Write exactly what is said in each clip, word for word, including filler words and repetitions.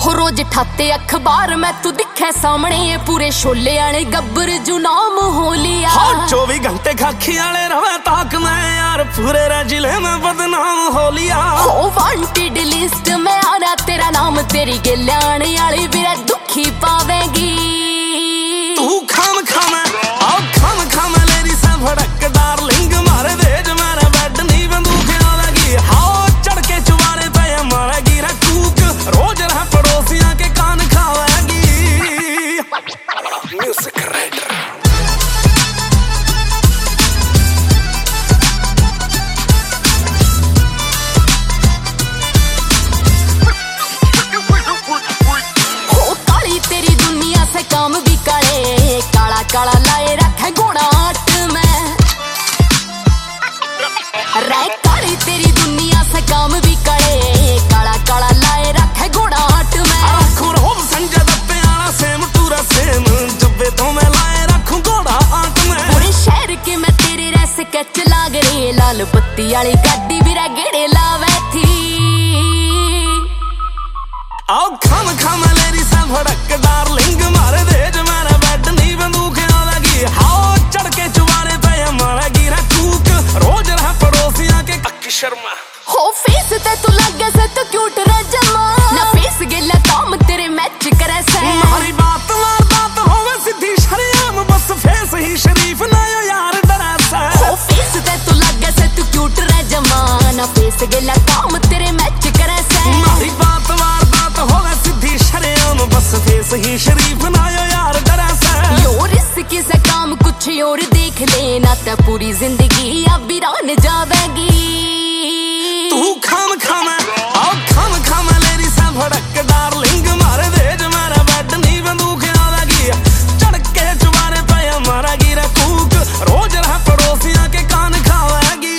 हो रोज ठाते अखबार मैं तू दिखे सामने पूरे शोले आने गब्बर जू नाम हो लिया। हाँ चौबीस घंटे खाखी आले रवे ताक मैं यार पूरे रे जिले में बदनाम हो लिया। हो वांटेड लिस्ट में आ रहा तेरा नाम तेरी गिल्याने वाली भी दुखी पावेगी। तू खाम खाम आओ खाम खाम लेरी से भड़क डार्लिंग मारे भेज मेरा बेड नहीं बंदूक आवेगी। हाँ चढ़ के चुबारे पे मारेगी रे कूक रोज रह पड़ोसियां के कान खावेगी। म्यूजिक राइटर काम भी काले काला काला लाए रखे घोड़ाट में रे काली तेरी दुनिया से काम भी काले काला काला लाए रखे घोड़ाट में। आखुर हो संजय दत्ते आला सेम टूरा सेम जब्बे तो मैं लाए रखूं घोड़ा आट में। पूरे शहर के मैं तेरे रह स्केच लाग रे लाल बत्ती वाली गाड़ी भी रे गेड़े लावे थी। आओ खाम खाम लेरी सा भड़क डार्लिंग मारे भेज मेरा बेड नहीं बंदूक आवेगी। हाँ चढ़ के चुबारे पे मारेगी रे कूक रोज रह पड़ोसियां के अक्की शर्मा। हो फेस ते तू लगे से तू क्यूट रे जमा ना फेस गेला काम तेरे मैच करे से। मारी बात मार बात होवे सीधी शरीम बस फेस ही शरीफ ना यो यार डरा से। हो फेस ते तू लगे से तू क्यूट रे जमा ना फेस गेला काम तेरे मैच करे से। मारी बात मार बात होवे सीधी शरीम बस फेस ही शरीफ ना यो यार डरा से। यो रिस्की से काम कुछ और देख लेना ते पूरी जिंदगी अब वीरान जावेगी। तू खाम खाम आओ खाम खाम लेरी से भड़क डार्लिंग मारे भेज मेरा बेड नहीं बंदूक आवेगी। चढ़ के चुबारे पे मारेगी रे कूक रोज रह पड़ोसियां के कान खावेगी।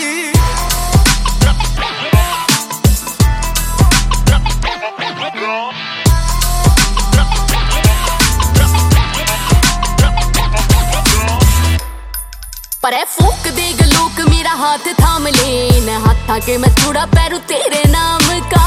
पर फूक देग लोक मेरा हाथ थाम लेन हाथा के मैं थोड़ा पैरू तेरे नाम का।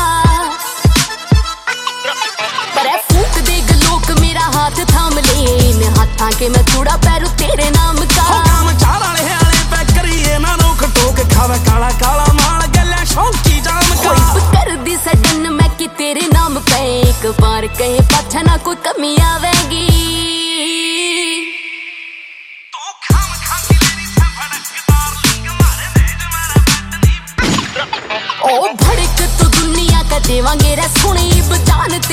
पर फूक देग लोक मेरा हाथ थाम लेन हाथा के मैं थोड़ा पैरू तेरे नाम का। काम चार वाले आले पे करिए ना रोक टोक खावे काला काला माल गले शौकी जाम का। कर दी सडन मैं कि तेरे नाम पे एक बार कहे पाछा ना कोई कमी आवेगी। ओ भड़क तो दुनिया का देवांगे रे सुनी बजान